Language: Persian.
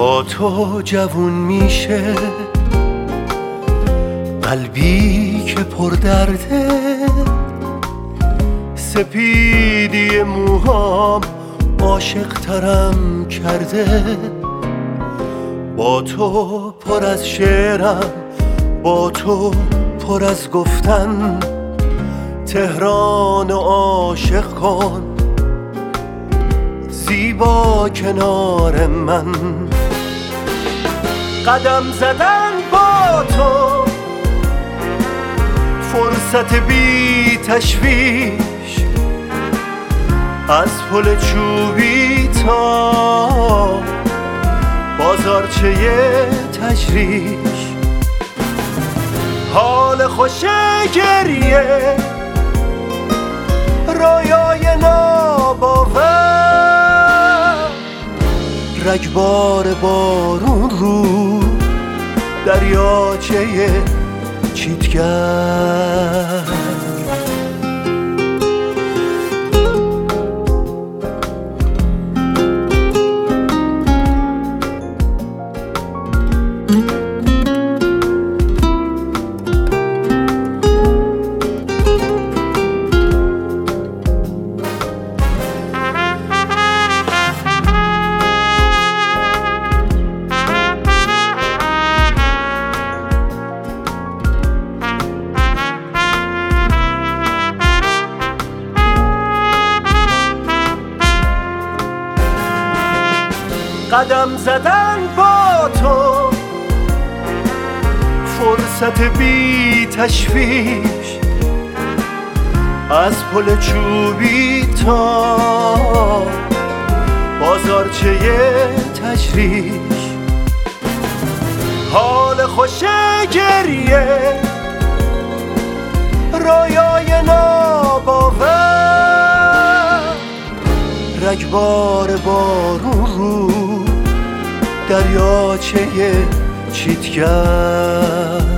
با تو جوون میشه قلبی که پر درده، سپیدی موهام عاشق ترم کرده. با تو پر از شعرم، با تو پر از گفتن، تهران عاشق کن زیبا کنار من. قدم زدن با تو فرصت بی تشویش، از پل چوبی تا بازارچه تجریش. حال خوش گریه رویای ناباور، رگبار بارون رو دریاچه چیتگر. قدم زدن با تو فرصت بی تشویش، از پل چوبی تا بازارچه تجریش. حال خوش گریه رویای ناباور، رگبار بارون رو دریاچه چیتگر.